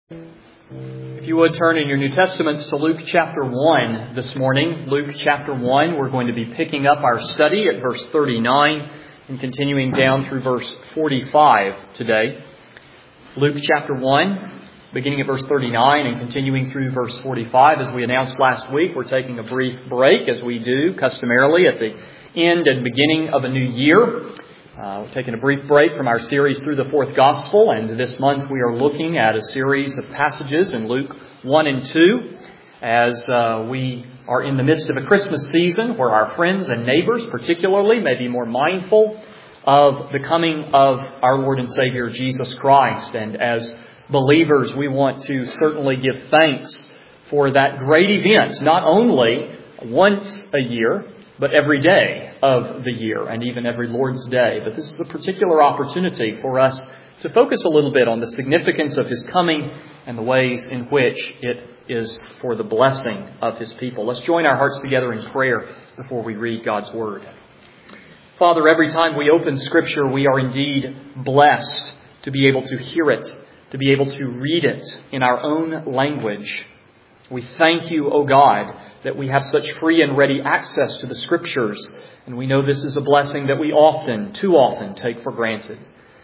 If you would turn in your New Testaments to Luke chapter 1 this morning. Luke chapter 1, we're going to be picking up our study at verse 39 and continuing down through verse 45 today. Luke chapter 1, beginning at verse 39 and continuing through verse 45. As we announced last week, we're taking a brief break, as we do customarily at the end and beginning of a new year. We're taking a brief break from our series through the fourth Gospel, and this month we are looking at a series of passages in Luke 1 and 2 as we are in the midst of a Christmas season where our friends and neighbors particularly may be more mindful of the coming of our Lord and Savior Jesus Christ. And as believers, we want to certainly give thanks for that great event, not only once a year, but every day of the year and even every Lord's Day. But this is a particular opportunity for us to focus a little bit on the significance of His coming and the ways in which it is for the blessing of His people. Let's join our hearts together in prayer before we read God's Word. Father, every time we open Scripture, we are indeed blessed to be able to hear it, to be able to read it in our own language. We thank You, O God, that we have such free and ready access to the Scriptures, and we know this is a blessing that we too often take for granted.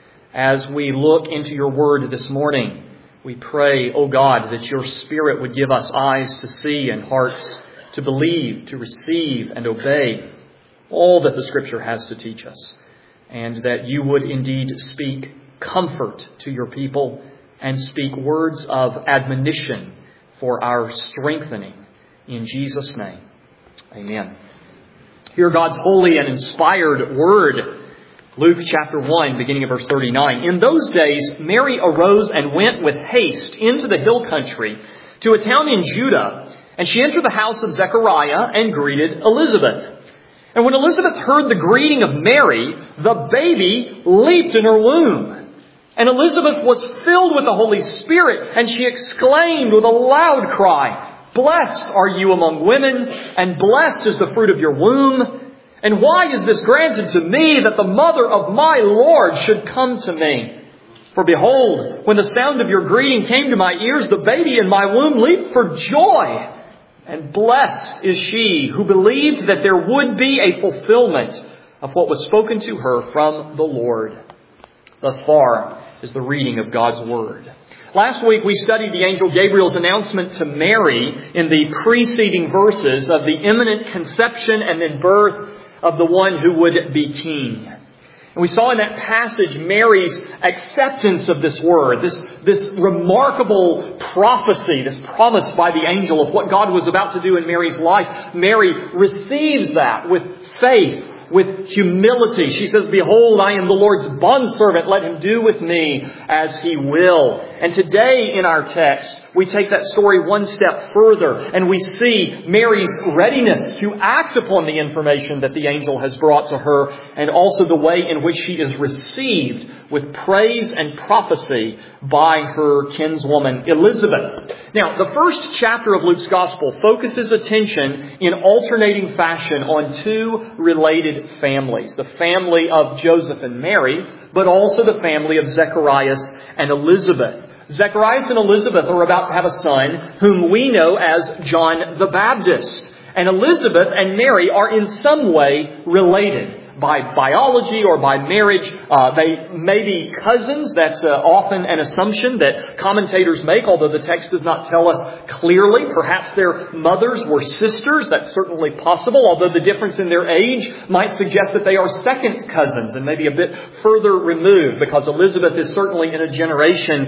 As we look into Your Word this morning, we pray, O God, that Your Spirit would give us eyes to see and hearts to believe, to receive and obey all that the Scripture has to teach us, and that You would indeed speak comfort to Your people and speak words of admonition for our strengthening. In Jesus' name, amen. Hear God's holy and inspired word. Luke chapter 1, beginning of verse 39. In those days, Mary arose and went with haste into the hill country to a town in Judah, and she entered the house of Zechariah and greeted Elizabeth. And when Elizabeth heard the greeting of Mary, the baby leaped in her womb. And Elizabeth was filled with the Holy Spirit, and she exclaimed with a loud cry, "Blessed are you among women, and blessed is the fruit of your womb. And why is this granted to me, that the mother of my Lord should come to me? For behold, when the sound of your greeting came to my ears, the baby in my womb leaped for joy. And blessed is she who believed that there would be a fulfillment of what was spoken to her from the Lord." Thus far is the reading of God's Word. Last week we studied the angel Gabriel's announcement to Mary in the preceding verses of the imminent conception and then birth of the one who would be king. And we saw in that passage Mary's acceptance of this word, this remarkable prophecy, this promise by the angel of what God was about to do in Mary's life. Mary receives that with faith, with humility. She says, "Behold, I am the Lord's bondservant. Let Him do with me as He will." And today in our text, we take that story one step further and we see Mary's readiness to act upon the information that the angel has brought to her, and also the way in which she is received with praise and prophecy by her kinswoman Elizabeth. Now, the first chapter of Luke's Gospel focuses attention in alternating fashion on two related families. The family of Joseph and Mary, but also the family of Zacharias and Elizabeth. Zacharias and Elizabeth are about to have a son whom we know as John the Baptist. And Elizabeth and Mary are in some way related. By biology or by marriage, they may be cousins. That's often an assumption that commentators make, although the text does not tell us clearly. Perhaps their mothers were sisters. That's certainly possible, although the difference in their age might suggest that they are second cousins and maybe a bit further removed, because Elizabeth is certainly in a generation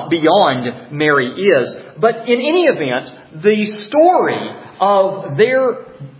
beyond Mary is. But in any event, the story of their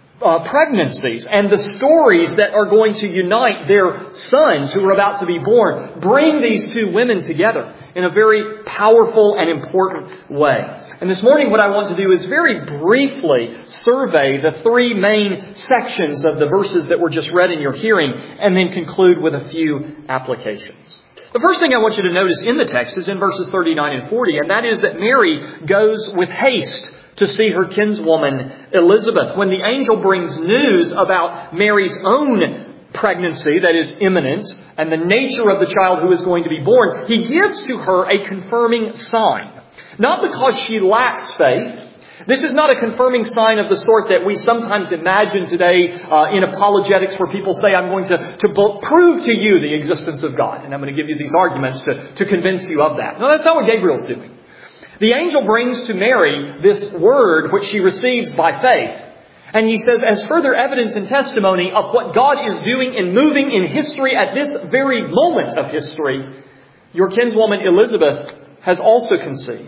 pregnancies and the stories that are going to unite their sons who are about to be born bring these two women together in a very powerful and important way. And this morning what I want to do is very briefly survey the three main sections of the verses that were just read in your hearing, and then conclude with a few applications. The first thing I want you to notice in the text is in verses 39 and 40, and that is that Mary goes with haste to see her kinswoman Elizabeth. When the angel brings news about Mary's own pregnancy that is imminent and the nature of the child who is going to be born, he gives to her a confirming sign. Not because she lacks faith. This is not a confirming sign of the sort that we sometimes imagine today in apologetics, where people say, I'm going to prove to you the existence of God. And I'm going to give you these arguments to convince you of that. No, that's not what Gabriel's doing. The angel brings to Mary this word which she receives by faith. And he says, as further evidence and testimony of what God is doing and moving in history at this very moment of history, your kinswoman Elizabeth has also conceived.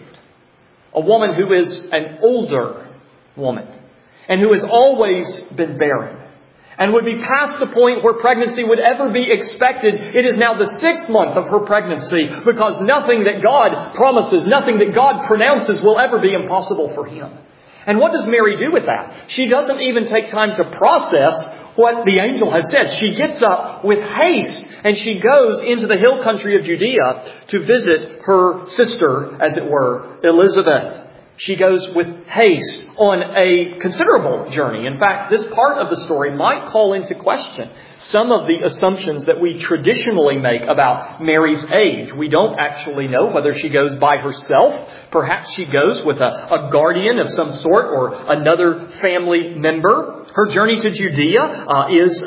A woman who is an older woman and who has always been barren and would be past the point where pregnancy would ever be expected. It is now the 6th month of her pregnancy, because nothing that God promises, nothing that God pronounces will ever be impossible for Him. And what does Mary do with that? She doesn't even take time to process what the angel has said. She gets up with haste and she goes into the hill country of Judea to visit her sister, as it were, Elizabeth. She goes with haste on a considerable journey. In fact, this part of the story might call into question some of the assumptions that we traditionally make about Mary's age. We don't actually know whether she goes by herself. Perhaps she goes with a guardian of some sort or another family member. Her journey to Judea is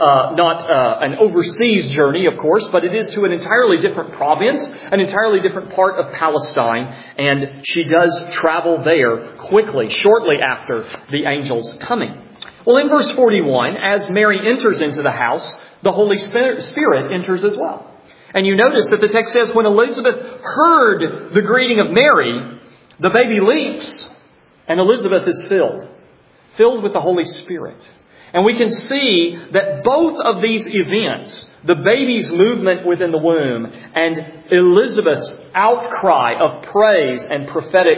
not an overseas journey, of course, but it is to an entirely different province, an entirely different part of Palestine, and she does travel there quickly, shortly after the angel's coming. Well, in verse 41, as Mary enters into the house, the Holy Spirit enters as well. And you notice that the text says, when Elizabeth heard the greeting of Mary, the baby leaps, and Elizabeth is filled with the Holy Spirit. And we can see that both of these events, the baby's movement within the womb and Elizabeth's outcry of praise and prophetic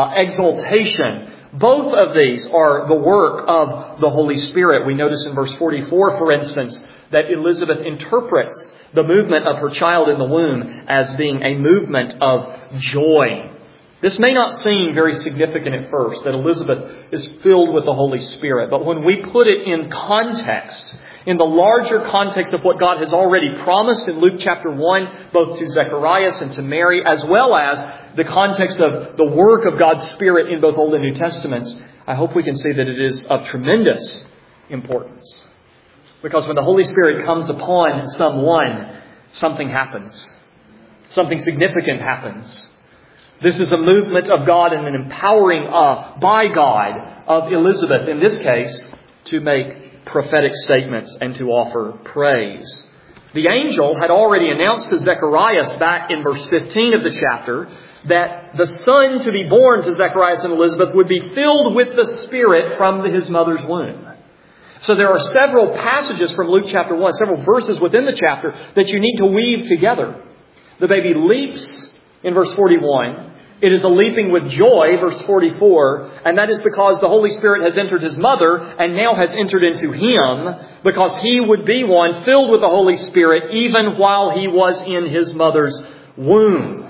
exaltation, both of these are the work of the Holy Spirit. We notice in verse 44, for instance, that Elizabeth interprets the movement of her child in the womb as being a movement of joy. This may not seem very significant at first, that Elizabeth is filled with the Holy Spirit. But when we put it in context, in the larger context of what God has already promised in Luke chapter 1, both to Zacharias and to Mary, as well as the context of the work of God's Spirit in both Old and New Testaments, I hope we can see that it is of tremendous importance. Because when the Holy Spirit comes upon someone, something happens. Something significant happens. This is a movement of God and an empowering by God of Elizabeth, in this case, to make prophetic statements and to offer praise. The angel had already announced to Zacharias back in verse 15 of the chapter that the son to be born to Zacharias and Elizabeth would be filled with the Spirit from his mother's womb. So there are several passages from Luke chapter 1, several verses within the chapter that you need to weave together. The baby leaps in verse 41. It is a leaping with joy, verse 44, and that is because the Holy Spirit has entered his mother and now has entered into him, because he would be one filled with the Holy Spirit even while he was in his mother's womb.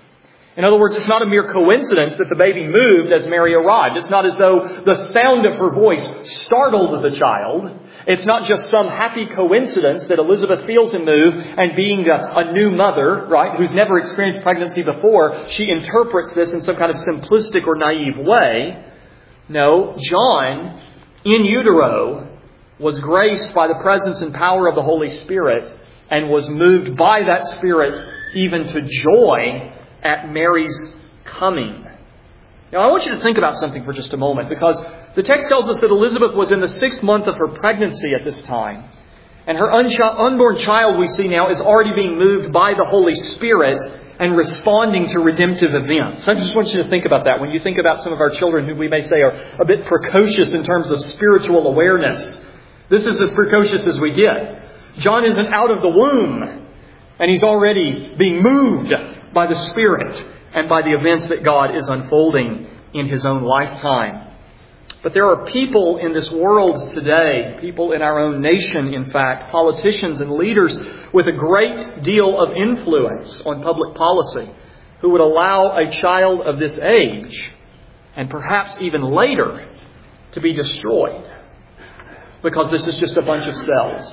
In other words, it's not a mere coincidence that the baby moved as Mary arrived. It's not as though the sound of her voice startled the child. It's not just some happy coincidence that Elizabeth feels him move, and being a new mother, right, who's never experienced pregnancy before, she interprets this in some kind of simplistic or naive way. No, John, in utero, was graced by the presence and power of the Holy Spirit and was moved by that Spirit even to joy at Mary's coming. Now, I want you to think about something for just a moment, because the text tells us that Elizabeth was in the 6th month of her pregnancy at this time. And her unborn child, we see now, is already being moved by the Holy Spirit and responding to redemptive events. I just want you to think about that. When you think about some of our children who we may say are a bit precocious in terms of spiritual awareness, this is as precocious as we get. John isn't out of the womb, and he's already being moved by the Spirit and by the events that God is unfolding in his own lifetime. But there are people in this world today, people in our own nation, in fact, politicians and leaders with a great deal of influence on public policy, who would allow a child of this age, and perhaps even later, to be destroyed, because this is just a bunch of cells.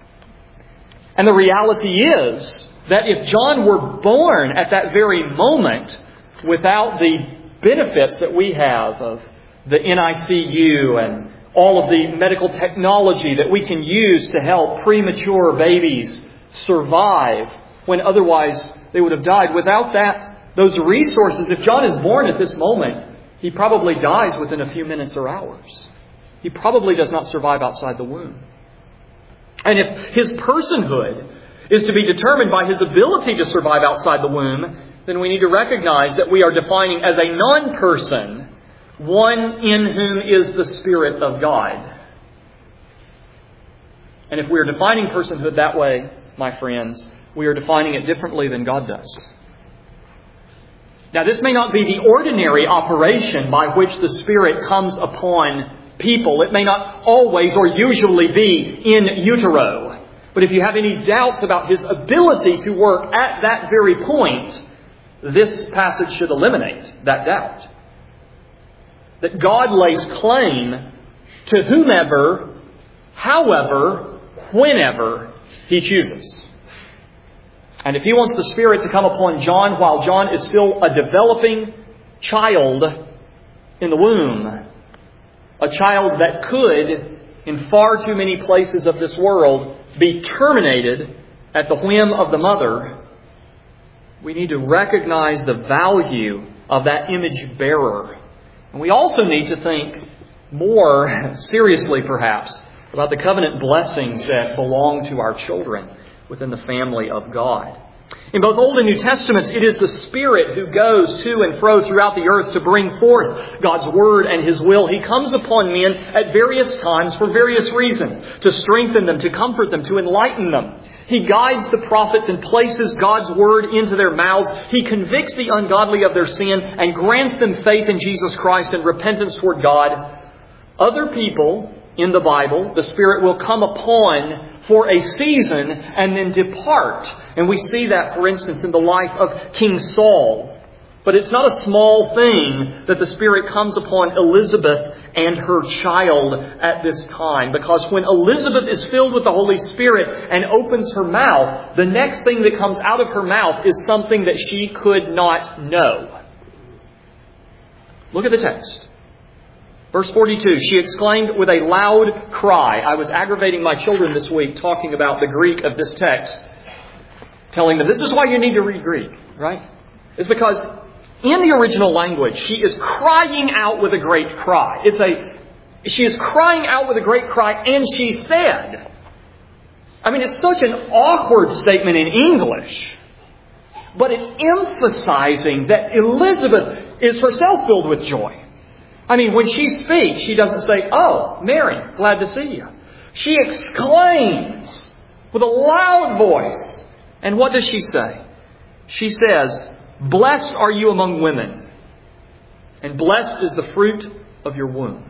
And the reality is that if John were born at that very moment without the benefits that we have of the NICU and all of the medical technology that we can use to help premature babies survive when otherwise they would have died. Without those resources, if John is born at this moment, he probably dies within a few minutes or hours. He probably does not survive outside the womb. And if his personhood is to be determined by his ability to survive outside the womb, then we need to recognize that we are defining as a non-person one in whom is the Spirit of God. And if we are defining personhood that way, my friends, we are defining it differently than God does. Now, this may not be the ordinary operation by which the Spirit comes upon people. It may not always or usually be in utero. But if you have any doubts about His ability to work at that very point, this passage should eliminate that doubt. That God lays claim to whomever, however, whenever He chooses. And if He wants the Spirit to come upon John while John is still a developing child in the womb, a child that could, in far too many places of this world, be terminated at the whim of the mother, we need to recognize the value of that image bearer. And we also need to think more seriously, perhaps, about the covenant blessings that belong to our children within the family of God. In both Old and New Testaments, it is the Spirit who goes to and fro throughout the earth to bring forth God's Word and His will. He comes upon men at various times for various reasons, to strengthen them, to comfort them, to enlighten them. He guides the prophets and places God's Word into their mouths. He convicts the ungodly of their sin and grants them faith in Jesus Christ and repentance toward God. Other people in the Bible, the Spirit will come upon for a season and then depart. And we see that, for instance, in the life of King Saul. But it's not a small thing that the Spirit comes upon Elizabeth and her child at this time. Because when Elizabeth is filled with the Holy Spirit and opens her mouth, the next thing that comes out of her mouth is something that she could not know. Look at the text. Verse 42, she exclaimed with a loud cry. I was aggravating my children this week talking about the Greek of this text, telling them this is why you need to read Greek, right? It's because in the original language, she is crying out with a great cry. She is crying out with a great cry, and she said. I mean, it's such an awkward statement in English, but it's emphasizing that Elizabeth is herself filled with joy. I mean, when she speaks, she doesn't say, "Oh, Mary, glad to see you." She exclaims with a loud voice. And what does she say? She says, "Blessed are you among women, and blessed is the fruit of your womb."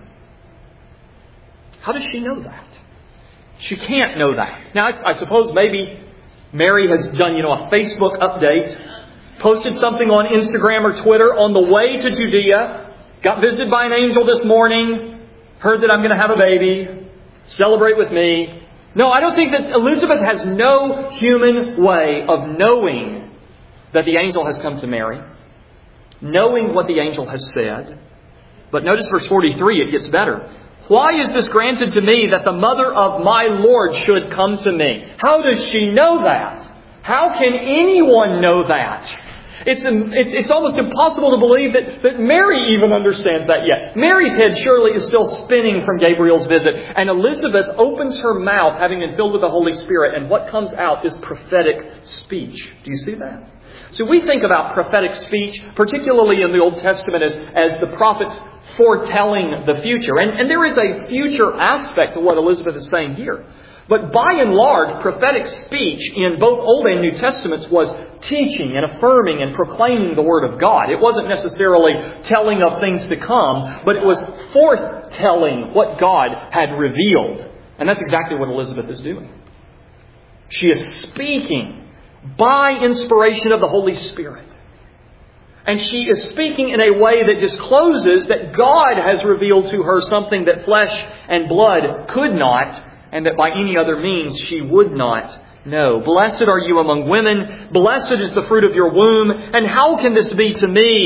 How does she know that? She can't know that. Now, I suppose maybe Mary has done, a Facebook update, posted something on Instagram or Twitter on the way to Judea, got visited by an angel this morning, heard that I'm going to have a baby, celebrate with me. No, I don't think that Elizabeth has no human way of knowing that the angel has come to Mary, knowing what the angel has said. But notice verse 43, it gets better. Why is this granted to me that the mother of my Lord should come to me? How does she know that? How can anyone know that? It's almost impossible to believe that Mary even understands that yet. Mary's head surely is still spinning from Gabriel's visit. And Elizabeth opens her mouth, having been filled with the Holy Spirit. And what comes out is prophetic speech. Do you see that? So we think about prophetic speech, particularly in the Old Testament, as the prophets foretelling the future. And there is a future aspect to what Elizabeth is saying here. But by and large, prophetic speech in both Old and New Testaments was teaching and affirming and proclaiming the Word of God. It wasn't necessarily telling of things to come, but it was forthtelling what God had revealed. And that's exactly what Elizabeth is doing. She is speaking by inspiration of the Holy Spirit. And she is speaking in a way that discloses that God has revealed to her something that flesh and blood could not, and that by any other means she would not know. Blessed are you among women. Blessed is the fruit of your womb. And how can this be to me?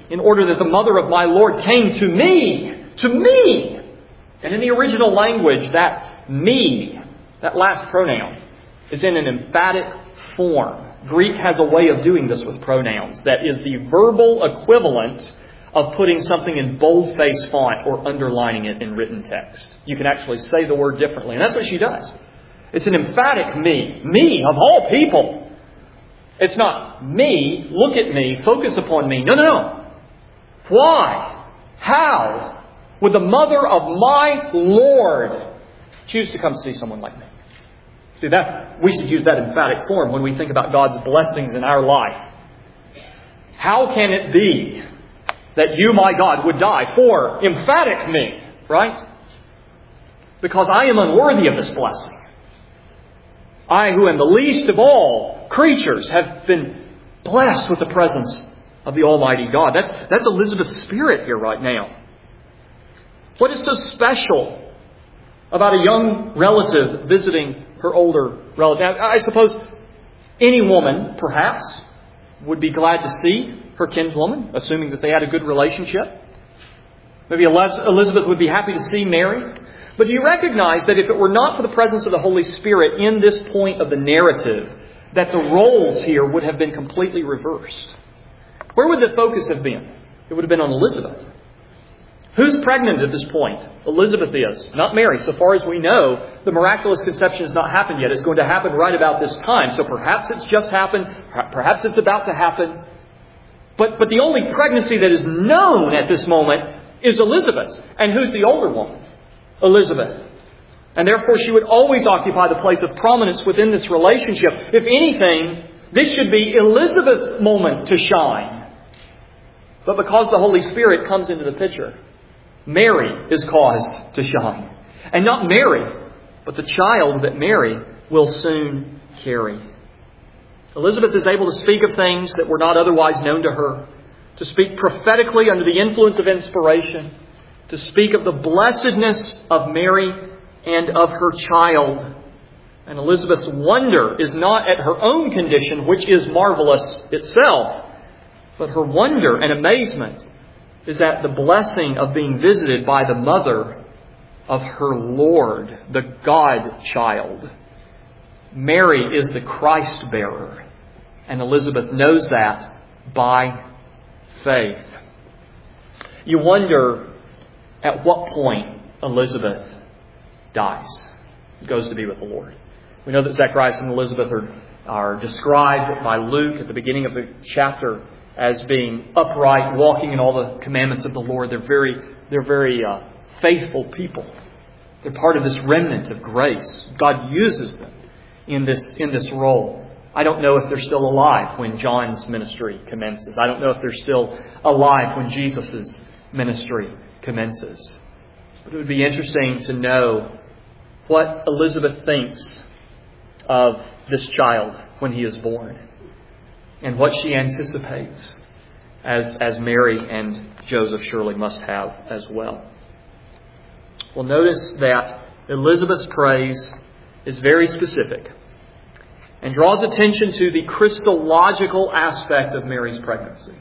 in order that the mother of my Lord came to me. To me! And in the original language, that me, that last pronoun, is in an emphatic form. Greek has a way of doing this with pronouns. That is the verbal equivalent of putting something in boldface font or underlining it in written text. You can actually say the word differently. And that's what she does. It's an emphatic me. Me, of all people. It's not me, look at me, focus upon me. No. Why? How would the mother of my Lord choose to come see someone like me? See, we should use that emphatic form when we think about God's blessings in our life. How can it be that you, my God, would die for emphatic me, right? Because I am unworthy of this blessing. I, who am the least of all creatures, have been blessed with the presence of the Almighty God. That's Elizabeth's spirit here right now. What is so special about a young relative visiting her older relative? Now, I suppose any woman, perhaps, would be glad to see her kinswoman, assuming that they had a good relationship. Maybe Elizabeth would be happy to see Mary. But do you recognize that if it were not for the presence of the Holy Spirit in this point of the narrative, that the roles here would have been completely reversed? Where would the focus have been? It would have been on Elizabeth. Who's pregnant at this point? Elizabeth is, not Mary. So far as we know, the miraculous conception has not happened yet. It's going to happen right about this time. So perhaps it's just happened. Perhaps it's about to happen. But the only pregnancy that is known at this moment is Elizabeth's. And who's the older woman? Elizabeth. And therefore she would always occupy the place of prominence within this relationship. If anything, this should be Elizabeth's moment to shine. But because the Holy Spirit comes into the picture, Mary is caused to shine. And not Mary, but the child that Mary will soon carry. Elizabeth is able to speak of things that were not otherwise known to her, to speak prophetically under the influence of inspiration, to speak of the blessedness of Mary and of her child. And Elizabeth's wonder is not at her own condition, which is marvelous itself, but her wonder and amazement is at the blessing of being visited by the mother of her Lord, the God-child. Mary is the Christ-bearer, and Elizabeth knows that by faith. You wonder at what point Elizabeth dies, goes to be with the Lord. We know that Zacharias and Elizabeth are described by Luke at the beginning of the chapter as being upright, walking in all the commandments of the Lord. They're very faithful people. They're part of this remnant of grace. God uses them in this role. I don't know if they're still alive when John's ministry commences. I don't know if they're still alive when Jesus' ministry commences. But it would be interesting to know what Elizabeth thinks of this child when he is born, and what she anticipates as Mary and Joseph surely must have as well. Well, notice that Elizabeth's praise is very specific and draws attention to the Christological aspect of Mary's pregnancy.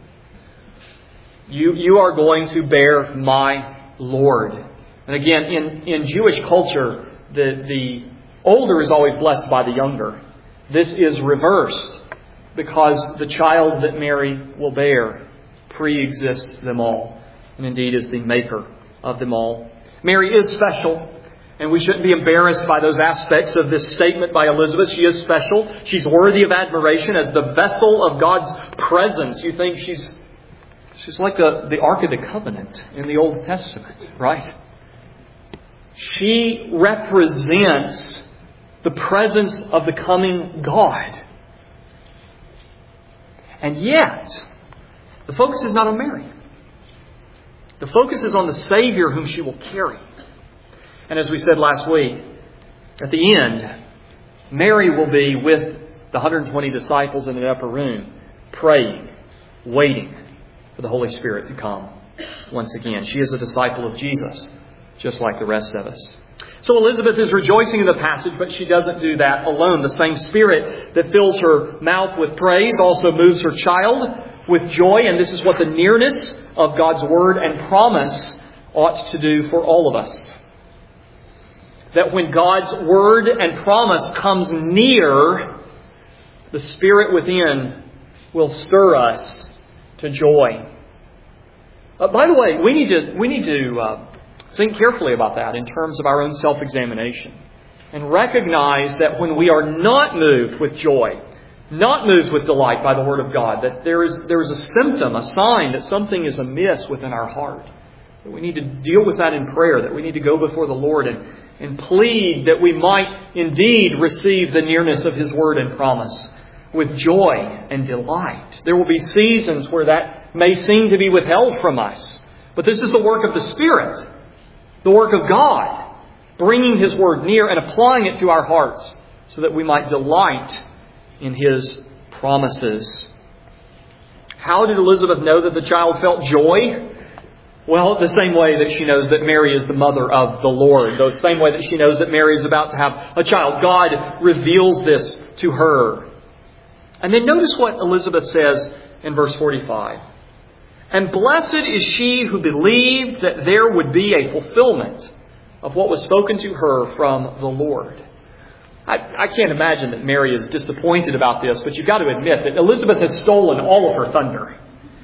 You are going to bear my Lord. And again, in Jewish culture, the older is always blessed by the younger. This is reversed because the child that Mary will bear pre-exists them all, and indeed is the maker of them all. Mary is special, and we shouldn't be embarrassed by those aspects of this statement by Elizabeth. She is special. She's worthy of admiration as the vessel of God's presence. You think she's like the Ark of the Covenant in the Old Testament, right? She represents the presence of the coming God. And yet, the focus is not on Mary. The focus is on the Savior whom she will carry. And as we said last week, at the end, Mary will be with the 120 disciples in the upper room, praying, waiting for the Holy Spirit to come once again. She is a disciple of Jesus, just like the rest of us. So Elizabeth is rejoicing in the passage, but she doesn't do that alone. The same Spirit that fills her mouth with praise also moves her child with joy, and this is what the nearness of God's Word and promise ought to do for all of us. That when God's Word and promise comes near, the Spirit within will stir us to joy. By the way, we need to think carefully about that in terms of our own self-examination. And recognize that when we are not moved with joy, not moved with delight by the Word of God, that there is a symptom, a sign that something is amiss within our heart. That we need to deal with that in prayer, that we need to go before the Lord and plead that we might indeed receive the nearness of His Word and promise with joy and delight. There will be seasons where that may seem to be withheld from us. But this is the work of the Spirit, the work of God, bringing His Word near and applying it to our hearts so that we might delight in His promises. How did Elizabeth know that the child felt joy? Well, the same way that she knows that Mary is the mother of the Lord. The same way that she knows that Mary is about to have a child. God reveals this to her. And then notice what Elizabeth says in verse 45. And blessed is she who believed that there would be a fulfillment of what was spoken to her from the Lord. I can't imagine that Mary is disappointed about this, but you've got to admit that Elizabeth has stolen all of her thunder.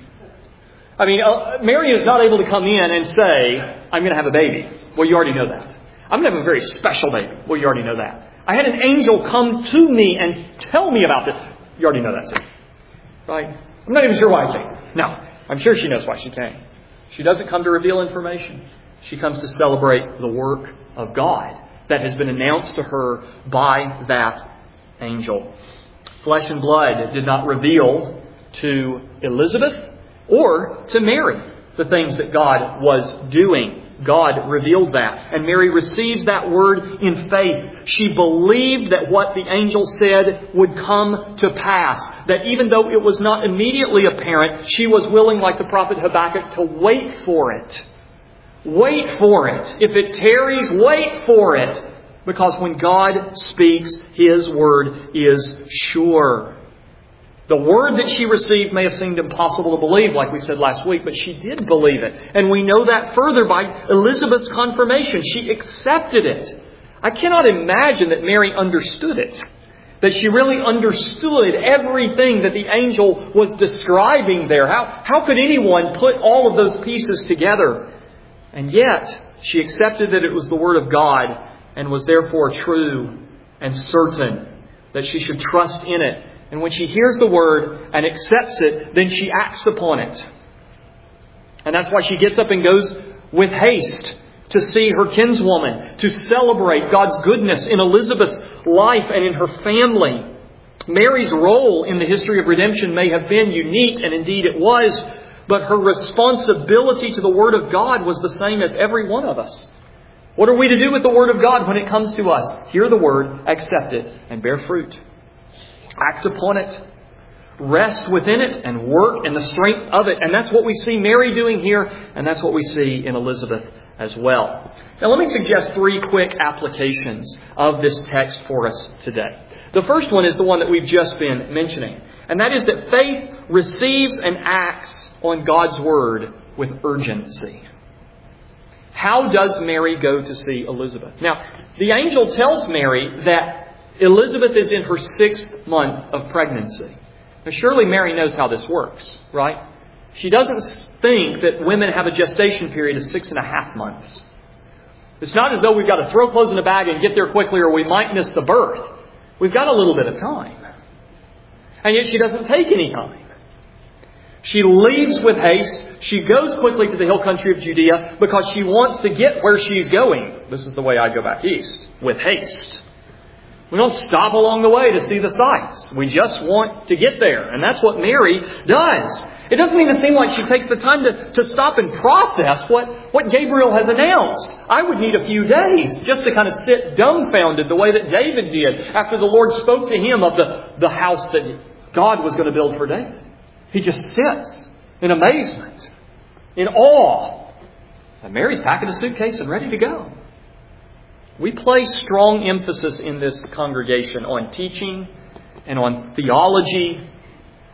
I mean, Mary is not able to come in and say, I'm going to have a baby. Well, you already know that. I'm going to have a very special baby. Well, you already know that. I had an angel come to me and tell me about this. You already know that, too. Right? I'm not even sure why I came. No, I'm sure she knows why she came. She doesn't come to reveal information. She comes to celebrate the work of God that has been announced to her by that angel. Flesh and blood did not reveal to Elizabeth or to Mary the things that God was doing. God revealed that. And Mary receives that word in faith. She believed that what the angel said would come to pass. That even though it was not immediately apparent, she was willing, like the prophet Habakkuk, to wait for it. Wait for it. If it tarries, wait for it. Because when God speaks, His word is sure. The word that she received may have seemed impossible to believe, like we said last week, but she did believe it. And we know that further by Elizabeth's confirmation. She accepted it. I cannot imagine that Mary understood it. That she really understood everything that the angel was describing there. How could anyone put all of those pieces together? And yet, she accepted that it was the Word of God and was therefore true and certain that she should trust in it. And when she hears the Word and accepts it, then she acts upon it. And that's why she gets up and goes with haste to see her kinswoman, to celebrate God's goodness in Elizabeth's life and in her family. Mary's role in the history of redemption may have been unique, and indeed it was, but her responsibility to the Word of God was the same as every one of us. What are we to do with the Word of God when it comes to us? Hear the Word, accept it, and bear fruit. Act upon it. Rest within it and work in the strength of it. And that's what we see Mary doing here, and that's what we see in Elizabeth as well. Now let me suggest 3 quick applications of this text for us today. The first one is the one that we've just been mentioning, and that is that faith receives and acts on God's Word with urgency. How does Mary go to see Elizabeth? Now, the angel tells Mary that Elizabeth is in her 6th month of pregnancy. Now, surely Mary knows how this works, right? She doesn't think that women have a gestation period of 6.5 months. It's not as though we've got to throw clothes in a bag and get there quickly or we might miss the birth. We've got a little bit of time. And yet she doesn't take any time. She leaves with haste. She goes quickly to the hill country of Judea because she wants to get where she's going. This is the way I go back east, with haste. We don't stop along the way to see the sights. We just want to get there. And that's what Mary does. It doesn't even seem like she takes the time to stop and process what Gabriel has announced. I would need a few days just to kind of sit dumbfounded the way that David did after the Lord spoke to him of the house that God was going to build for David. He just sits in amazement, in awe. And Mary's packing a suitcase and ready to go. We place strong emphasis in this congregation on teaching and on theology.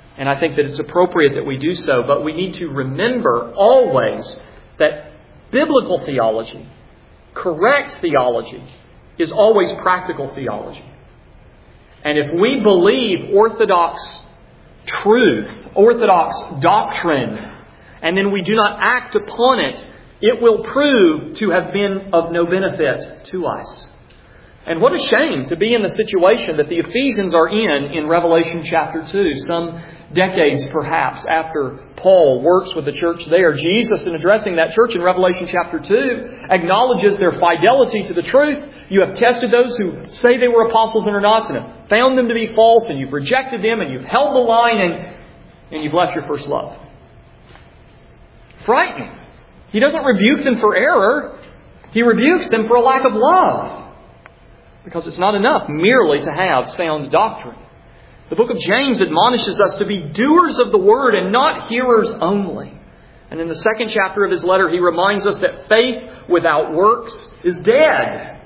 And I think that it's appropriate that we do so. But we need to remember always that biblical theology, correct theology, is always practical theology. And if we believe orthodox truth, orthodox doctrine, and then we do not act upon it, it will prove to have been of no benefit to us. And what a shame to be in the situation that the Ephesians are in Revelation chapter 2, some decades perhaps after Paul works with the church there. Jesus, in addressing that church in Revelation chapter 2, acknowledges their fidelity to the truth. You have tested those who say they were apostles and are not, and have found them to be false, and you've rejected them, and you've held the line, and you've left your first love. Frightening. He doesn't rebuke them for error. He rebukes them for a lack of love. Because it's not enough merely to have sound doctrine. The book of James admonishes us to be doers of the word and not hearers only. And in the second chapter of his letter, he reminds us that faith without works is dead.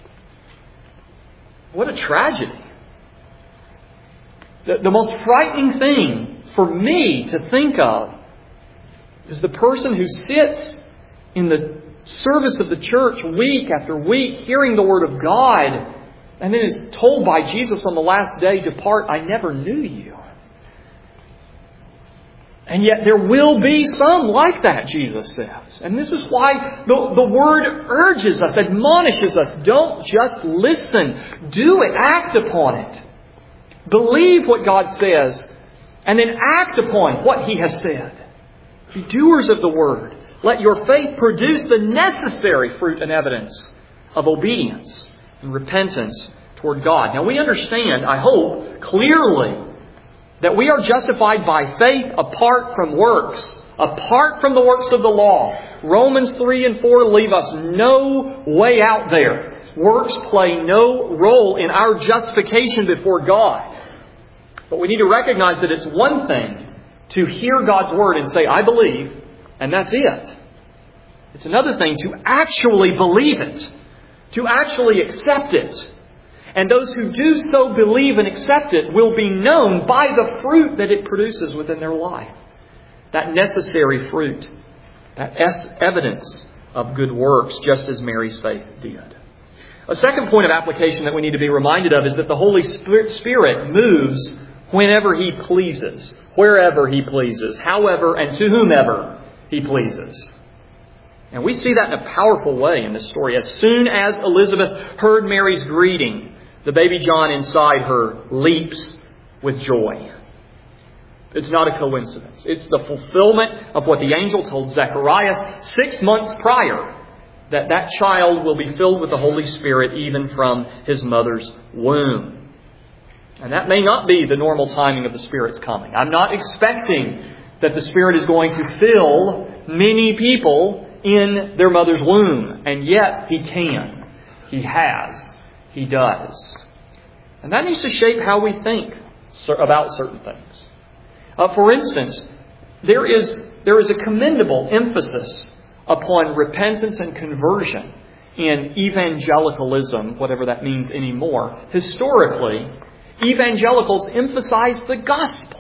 What a tragedy. The most frightening thing for me to think of is the person who sits in the service of the church week after week, hearing the Word of God, and then is told by Jesus on the last day, "Depart, I never knew you." And yet there will be some like that, Jesus says. And this is why the Word urges us, admonishes us. Don't just listen. Do it. Act upon it. Believe what God says, and then act upon what He has said. Be doers of the Word. Let your faith produce the necessary fruit and evidence of obedience and repentance toward God. Now we understand, I hope, clearly that we are justified by faith apart from works, apart from the works of the law. Romans 3 and 4 leave us no way out there. Works play no role in our justification before God. But we need to recognize that it's one thing to hear God's Word and say, "I believe," and that's it. It's another thing to actually believe it, to actually accept it. And those who do so believe and accept it will be known by the fruit that it produces within their life. That necessary fruit, that evidence of good works, just as Mary's faith did. A second point of application that we need to be reminded of is that the Holy Spirit moves whenever He pleases, wherever He pleases, however and to whomever He pleases. And we see that in a powerful way in this story. As soon as Elizabeth heard Mary's greeting, the baby John inside her leaps with joy. It's not a coincidence. It's the fulfillment of what the angel told Zechariah 6 months prior, that child will be filled with the Holy Spirit even from his mother's womb. And that may not be the normal timing of the Spirit's coming. I'm not expecting that the Spirit is going to fill many people in their mother's womb. And yet He can. He has. He does. And that needs to shape how we think about certain things. For instance, there is a commendable emphasis upon repentance and conversion in evangelicalism, whatever that means anymore. Historically, evangelicals emphasize the gospel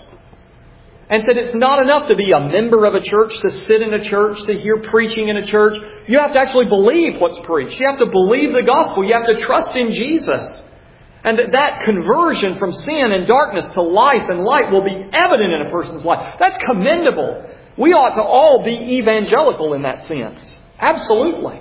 and said it's not enough to be a member of a church, to sit in a church, to hear preaching in a church. You have to actually believe what's preached. You have to believe the gospel. You have to trust in Jesus. And that conversion from sin and darkness to life and light will be evident in a person's life. That's commendable. We ought to all be evangelical in that sense. Absolutely.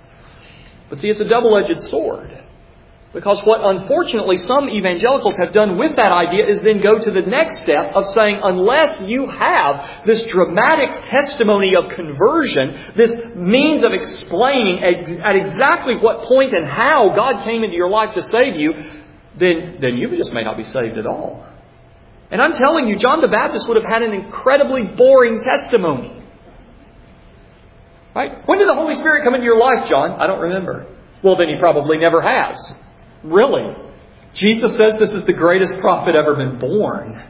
But see, it's a double-edged sword. Because what unfortunately some evangelicals have done with that idea is then go to the next step of saying, unless you have this dramatic testimony of conversion, this means of explaining at exactly what point and how God came into your life to save you, then you just may not be saved at all. And I'm telling you, John the Baptist would have had an incredibly boring testimony. Right? When did the Holy Spirit come into your life, John? I don't remember. Well, then He probably never has. Really? Jesus says this is the greatest prophet ever been born.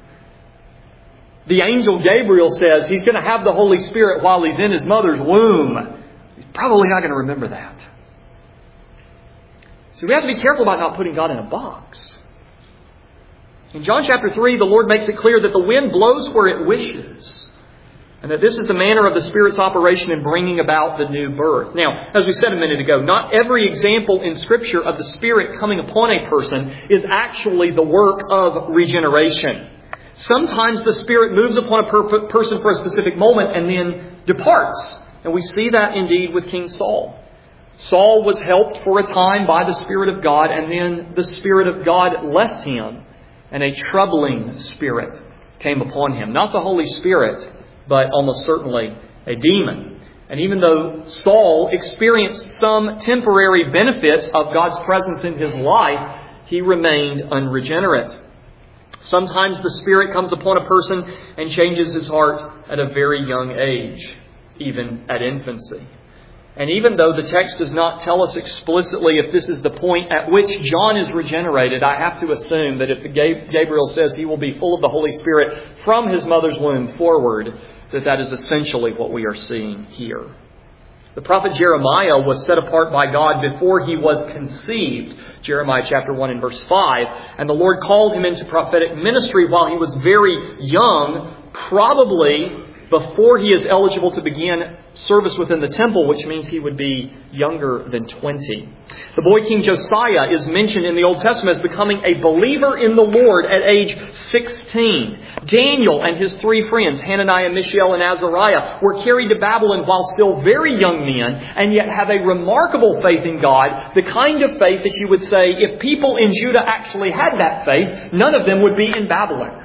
The angel Gabriel says He's going to have the Holy Spirit while He's in His mother's womb. He's probably not going to remember that. So we have to be careful about not putting God in a box. In John chapter 3, the Lord makes it clear that the wind blows where it wishes, and that this is the manner of the Spirit's operation in bringing about the new birth. Now, as we said a minute ago, not every example in Scripture of the Spirit coming upon a person is actually the work of regeneration. Sometimes the Spirit moves upon a person for a specific moment and then departs. And we see that indeed with King Saul. Saul was helped for a time by the Spirit of God, and then the Spirit of God left him, and a troubling spirit came upon him. Not the Holy Spirit, but almost certainly a demon. And even though Saul experienced some temporary benefits of God's presence in his life, he remained unregenerate. Sometimes the Spirit comes upon a person and changes his heart at a very young age, even at infancy. And even though the text does not tell us explicitly if this is the point at which John is regenerated, I have to assume that if Gabriel says he will be full of the Holy Spirit from his mother's womb forward, that is essentially what we are seeing here. The prophet Jeremiah was set apart by God before he was conceived. Jeremiah chapter 1 and verse 5. And the Lord called him into prophetic ministry while he was very young, probably before he is eligible to begin service within the temple, which means he would be younger than 20. The boy King Josiah is mentioned in the Old Testament as becoming a believer in the Lord at age 16. Daniel and his three friends, Hananiah, Mishael, and Azariah, were carried to Babylon while still very young men, and yet have a remarkable faith in God, the kind of faith that you would say, if people in Judah actually had that faith, none of them would be in Babylon.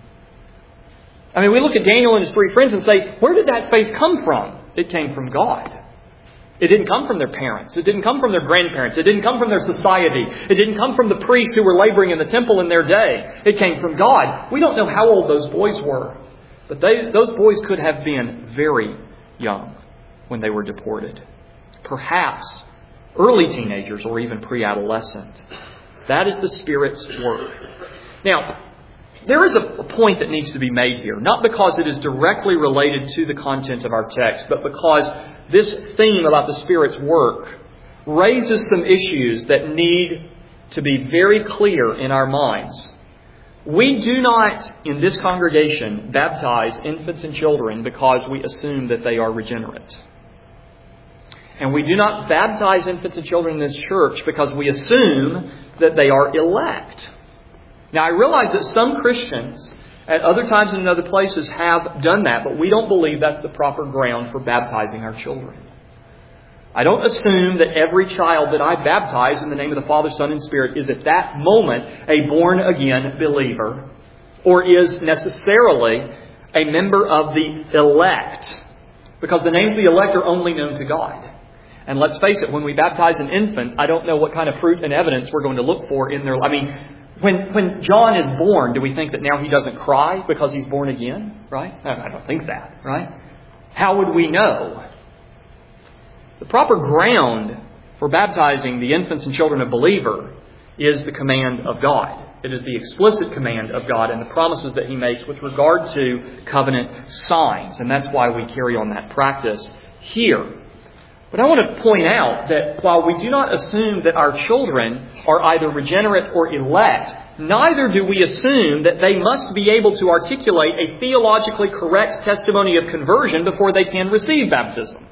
I mean, we look at Daniel and his three friends and say, where did that faith come from? It came from God. It didn't come from their parents. It didn't come from their grandparents. It didn't come from their society. It didn't come from the priests who were laboring in the temple in their day. It came from God. We don't know how old those boys were, but those boys could have been very young when they were deported. Perhaps early teenagers or even pre-adolescent. That is the Spirit's work. Now, there is a point that needs to be made here, not because it is directly related to the content of our text, but because this theme about the Spirit's work raises some issues that need to be very clear in our minds. We do not, in this congregation, baptize infants and children because we assume that they are regenerate. And we do not baptize infants and children in this church because we assume that they are elect. Now, I realize that some Christians at other times and in other places have done that, but we don't believe that's the proper ground for baptizing our children. I don't assume that every child that I baptize in the name of the Father, Son, and Spirit is at that moment a born-again believer or is necessarily a member of the elect, because the names of the elect are only known to God. And let's face it, when we baptize an infant, I don't know what kind of fruit and evidence we're going to look for in their life. When John is born, do we think that now he doesn't cry because he's born again? Right? No, I don't think that. Right? How would we know? The proper ground for baptizing the infants and children of believer is the command of God. It is the explicit command of God and the promises that He makes with regard to covenant signs. And that's why we carry on that practice here. But I want to point out that while we do not assume that our children are either regenerate or elect, neither do we assume that they must be able to articulate a theologically correct testimony of conversion before they can receive baptism.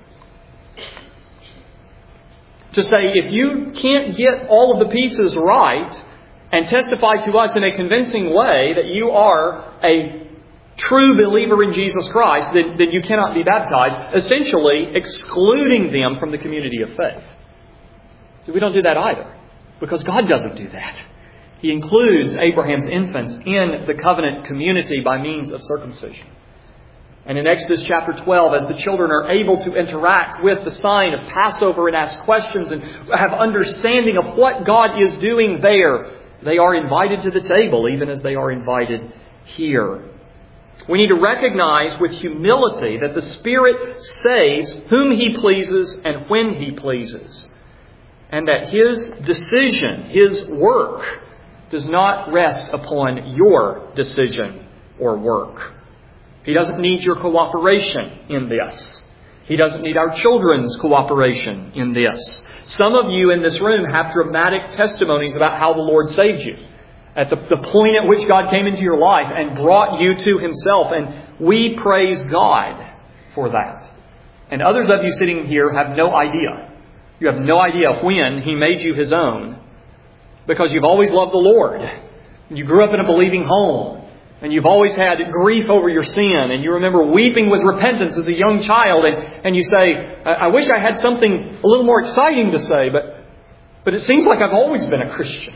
To say, if you can't get all of the pieces right and testify to us in a convincing way that you are a true believer in Jesus Christ, then you cannot be baptized, essentially excluding them from the community of faith. So we don't do that either, because God doesn't do that. He includes Abraham's infants in the covenant community by means of circumcision. And in Exodus chapter 12, as the children are able to interact with the sign of Passover and ask questions and have understanding of what God is doing there, they are invited to the table, even as they are invited here. We need to recognize with humility that the Spirit saves whom He pleases and when He pleases. And that His decision, His work, does not rest upon your decision or work. He doesn't need your cooperation in this. He doesn't need our children's cooperation in this. Some of you in this room have dramatic testimonies about how the Lord saved you. at the point at which God came into your life and brought you to Himself. And we praise God for that. And others of you sitting here have no idea. You have no idea when He made you His own, because you've always loved the Lord. You grew up in a believing home. And you've always had grief over your sin. And you remember weeping with repentance as a young child. And you say, I wish I had something a little more exciting to say, but it seems like I've always been a Christian.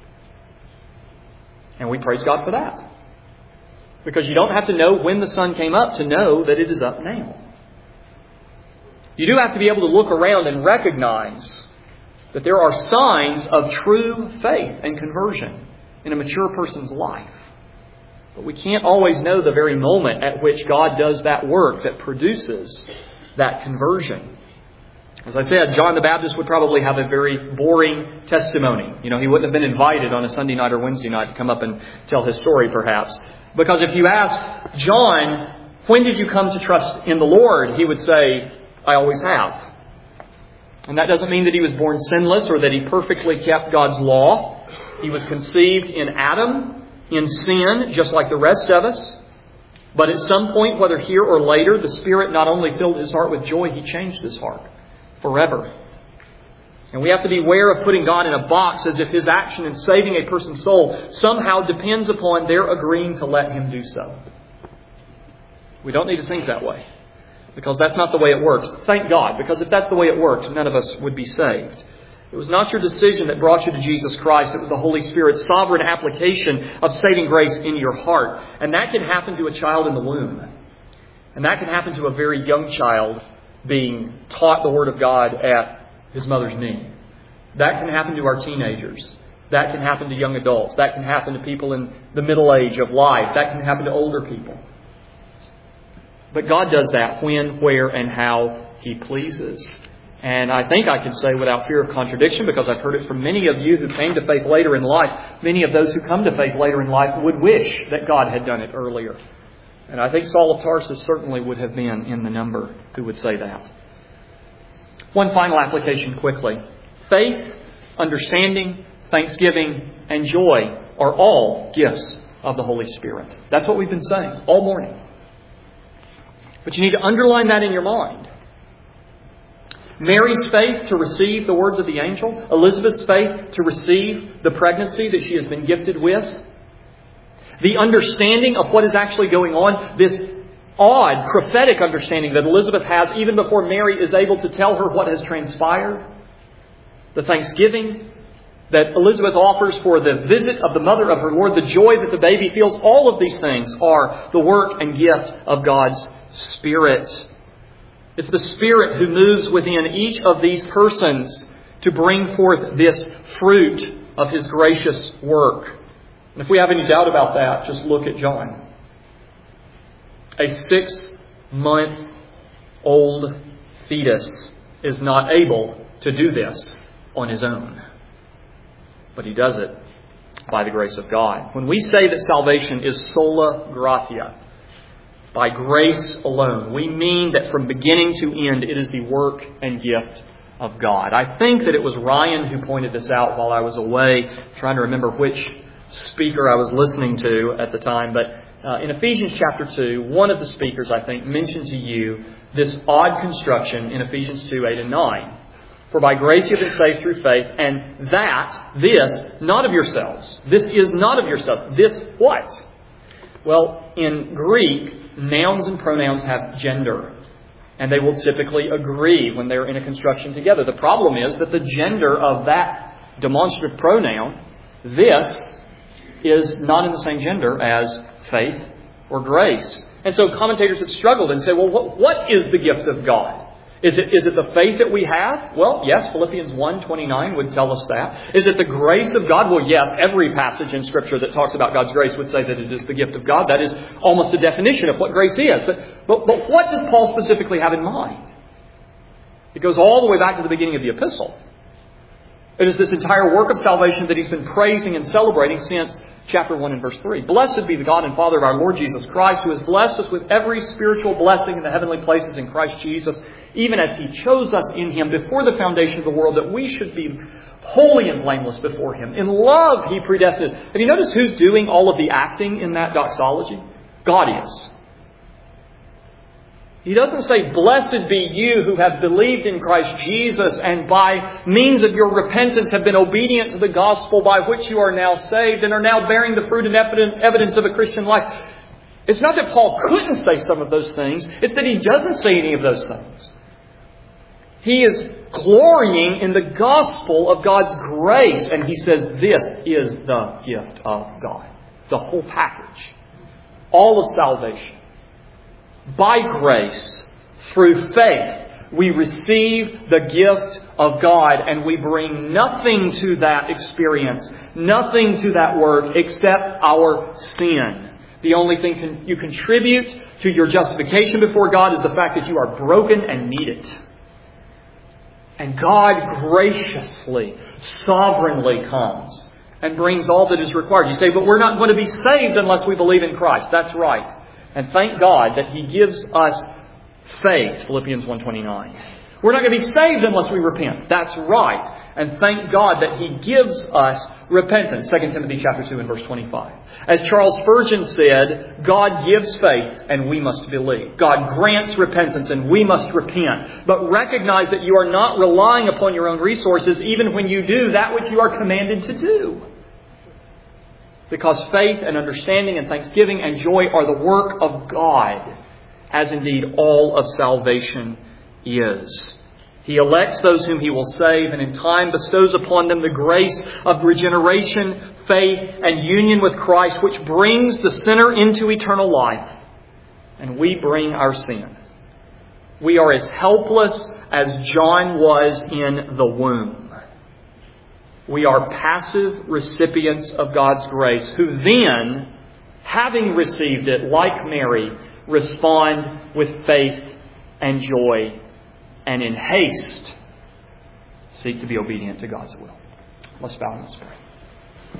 And we praise God for that. Because you don't have to know when the sun came up to know that it is up now. You do have to be able to look around and recognize that there are signs of true faith and conversion in a mature person's life. But we can't always know the very moment at which God does that work that produces that conversion. As I said, John the Baptist would probably have a very boring testimony. He wouldn't have been invited on a Sunday night or Wednesday night to come up and tell his story, perhaps. Because if you ask John, when did you come to trust in the Lord? He would say, I always have. And that doesn't mean that he was born sinless or that he perfectly kept God's law. He was conceived in Adam, in sin, just like the rest of us. But at some point, whether here or later, the Spirit not only filled his heart with joy, He changed his heart forever. And we have to beware of putting God in a box as if His action in saving a person's soul somehow depends upon their agreeing to let Him do so. We don't need to think that way, because that's not the way it works. Thank God, because if that's the way it works, none of us would be saved. It was not your decision that brought you to Jesus Christ. It was the Holy Spirit's sovereign application of saving grace in your heart. And that can happen to a child in the womb. And that can happen to a very young child being taught the Word of God at his mother's knee. That can happen to our teenagers. That can happen to young adults. That can happen to people in the middle age of life. That can happen to older people. But God does that when, where, and how He pleases. And I think I can say without fear of contradiction, because I've heard it from many of you who came to faith later in life, many of those who come to faith later in life would wish that God had done it earlier. And I think Saul of Tarsus certainly would have been in the number who would say that. One final application quickly. Faith, understanding, thanksgiving, and joy are all gifts of the Holy Spirit. That's what we've been saying all morning. But you need to underline that in your mind. Mary's faith to receive the words of the angel. Elizabeth's faith to receive the pregnancy that she has been gifted with. The understanding of what is actually going on. This odd prophetic understanding that Elizabeth has even before Mary is able to tell her what has transpired. The thanksgiving that Elizabeth offers for the visit of the mother of her Lord. The joy that the baby feels. All of these things are the work and gift of God's Spirit. It's the Spirit who moves within each of these persons to bring forth this fruit of His gracious work. And if we have any doubt about that, just look at John. A 6-month-old fetus is not able to do this on his own. But he does it by the grace of God. When we say that salvation is sola gratia, by grace alone, we mean that from beginning to end, it is the work and gift of God. I think that it was Ryan who pointed this out while I was away, trying to remember which speaker I was listening to at the time. But in Ephesians chapter 2, one of the speakers, I think, mentioned to you this odd construction in Ephesians 2, 8 and 9. For by grace you have been saved through faith, and this, not of yourselves. This is not of yourselves. This what? Well, in Greek, nouns and pronouns have gender. And they will typically agree when they're in a construction together. The problem is that the gender of that demonstrative pronoun, this, is not in the same gender as faith or grace. And so commentators have struggled and say, well, what is the gift of God? Is it the faith that we have? Well, yes, Philippians 1:29 would tell us that. Is it the grace of God? Well, yes, every passage in Scripture that talks about God's grace would say that it is the gift of God. That is almost a definition of what grace is. But what does Paul specifically have in mind? It goes all the way back to the beginning of the epistle. It is this entire work of salvation that he's been praising and celebrating since chapter 1 and verse 3. Blessed be the God and Father of our Lord Jesus Christ, who has blessed us with every spiritual blessing in the heavenly places in Christ Jesus, even as He chose us in Him before the foundation of the world, that we should be holy and blameless before Him. In love He predestined us. Have you noticed who's doing all of the acting in that doxology? God is. He doesn't say, blessed be you who have believed in Christ Jesus and by means of your repentance have been obedient to the gospel by which you are now saved and are now bearing the fruit and evidence of a Christian life. It's not that Paul couldn't say some of those things. It's that he doesn't say any of those things. He is glorying in the gospel of God's grace. And he says this is the gift of God. The whole package. All of salvation. By grace, through faith, we receive the gift of God and we bring nothing to that experience, nothing to that work except our sin. The only thing you contribute to your justification before God is the fact that you are broken and need it. And God graciously, sovereignly comes and brings all that is required. You say, but we're not going to be saved unless we believe in Christ. That's right. And thank God that He gives us faith, Philippians 1:29. We're not going to be saved unless we repent. That's right. And thank God that He gives us repentance. 2 Timothy chapter 2 and verse 25. As Charles Spurgeon said, God gives faith and we must believe. God grants repentance and we must repent. But recognize that you are not relying upon your own resources even when you do that which you are commanded to do. Because faith and understanding and thanksgiving and joy are the work of God, as indeed all of salvation is. He elects those whom He will save and in time bestows upon them the grace of regeneration, faith, and union with Christ, which brings the sinner into eternal life. And we bring our sin. We are as helpless as John was in the womb. We are passive recipients of God's grace who then, having received it like Mary, respond with faith and joy and in haste seek to be obedient to God's will. Let's bow and let's pray.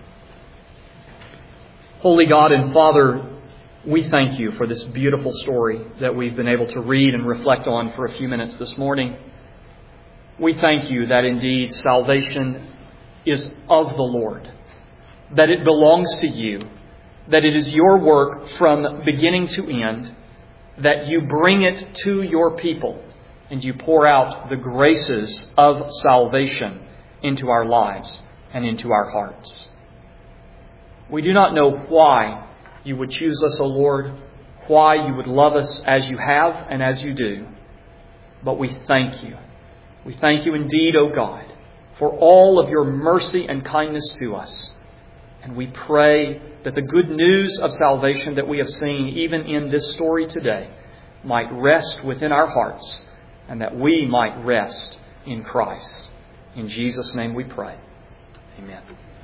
Holy God and Father, we thank You for this beautiful story that we've been able to read and reflect on for a few minutes this morning. We thank You that indeed salvation is of the Lord, that it belongs to You, that it is Your work from beginning to end, that You bring it to Your people and You pour out the graces of salvation into our lives and into our hearts. We do not know why You would choose us, O Lord, why You would love us as You have and as You do, but we thank You. We thank You indeed, O God, for all of Your mercy and kindness to us. And we pray that the good news of salvation that we have seen even in this story today might rest within our hearts and that we might rest in Christ. In Jesus' name we pray. Amen.